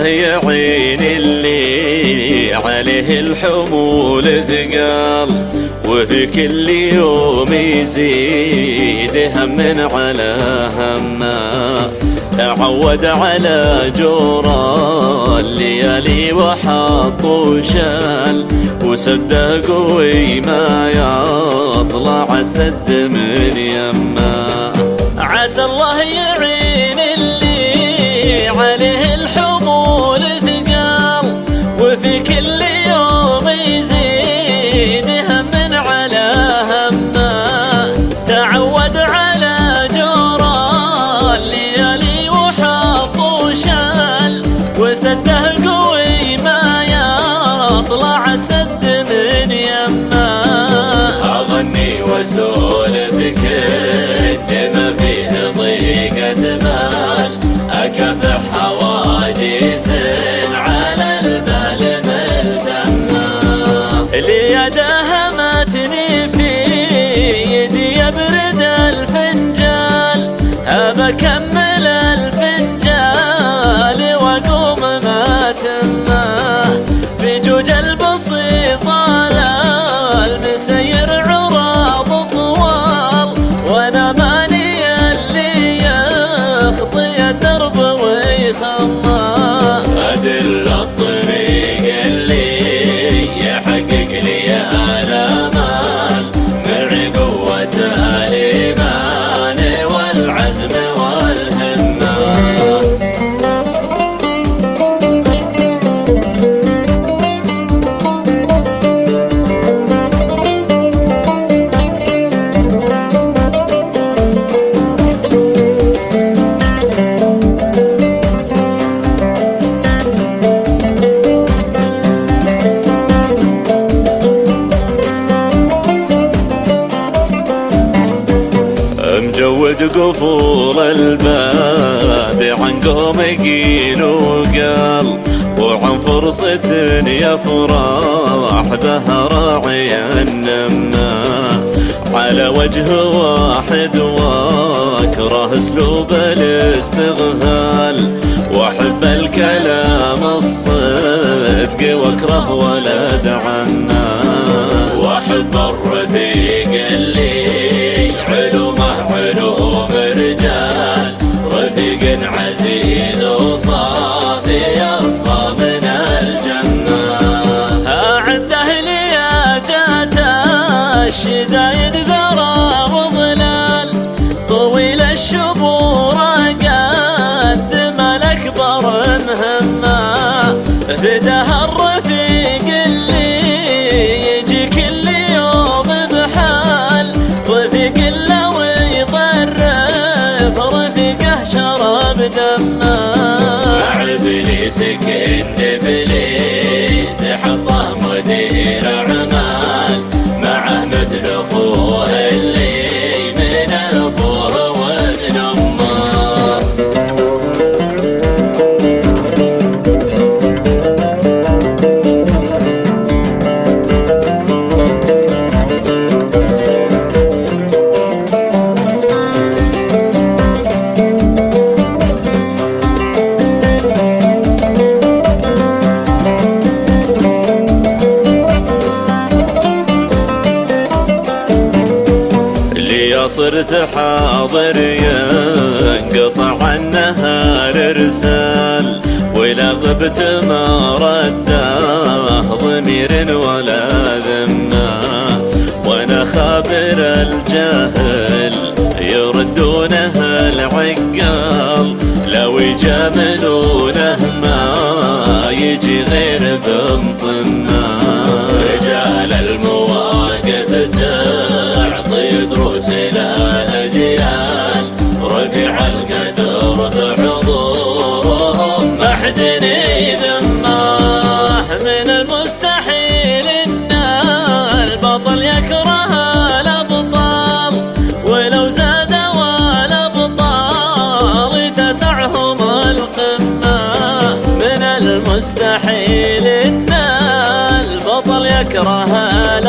الله يعين اللي عليه الحمول ثقال، وفي كل يوم يزيد هم على همه، تعود على جورا الليالي وحط وشال، وسده قوي ما يطلع السد من يمه. عسى الله يعين اللي عليه الحمول ثقال، وفي كل يوم يزيد هم على همه، تعود على جورا الليالي وحط وشال، وسده قوي ما يطلع السد من يمه. أغني واسولف ما فيه ضيقة بال، أكافح حواجز على البال ملتمة، لي داهمتني في يدي يبرد الفنجال، أبى أكمل الفنجال وأقوم ما تمه، في جوج البسيطة المسير عراض طوال، وأنا ماني اللي يخطي الدرب ويخمه، أدل الطريق اللي يحقق لي الآمال، مع قوة الإيمان والعزم والهمة. مجود قفول الباب عن قوم قيل وقال، وعن فرصة يفرح بها راعي النمة، على وجه واحد واكره اسلوب الاستغفال، واحب الكلام الصدق واكره ولد عنا، واحب الرفيق اللي عزيز وصافي أصفى من الجنة، أعده لي جات الشدايد ذرى وظلال، طويل الشبور قدم الأكبر مهمة، فداه الرفيق اللي يجي كل يوم بحال، رفيق لو يطرف رفيقه شرب دمه، مع إبليس كن إبليس حطه مدير أعمال، معه مثل أخوه اللي من أبوه ومن أمه. صرت حاضر ينقطع النهار رسال، ولا غبت ما رده ضمير ولا ذمه، وانا خابر الجهل يردونه العقال، لو يجاملونه ما يجي غير بمطنه، رجال المواقف تعطي دروس للأجيال، رفيع القدر بحضورهم ما حد يذمه، من المستحيل ان البطل يكره الأبطال، ولو زادوا الأبطال تسعهم القمة، من المستحيل ان البطل يكره